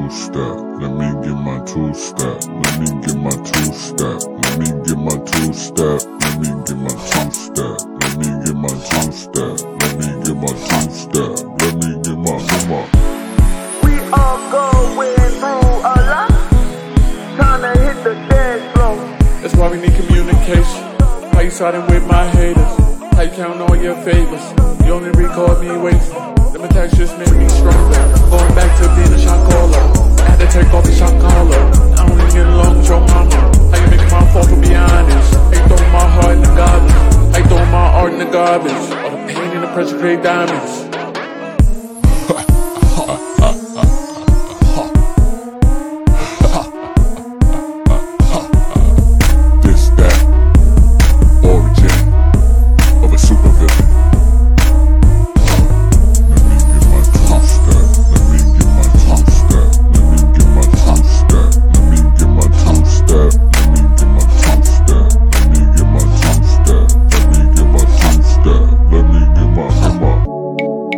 two-step. Let me get my two-step. Let me get my two-step. Let me get my two-step. Let me get my two-step. Let me get my two-step. Let me get my two-step. Let me get my, come on. We are going through a lot, trying to hit the dead flow. That's why we need communication. How you siding with my haters? How you counting all your favors? You only record me wasting. Them attacks just made me stronger. Going back to being a shot caller. I had to take off the shot caller. I don't even get along with your mama. How you making my fault, to be honest? How you throwing my heart in the garbage? How you throwing my art in the garbage? All the pain and the pressure create diamonds.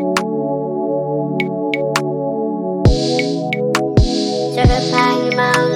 Certified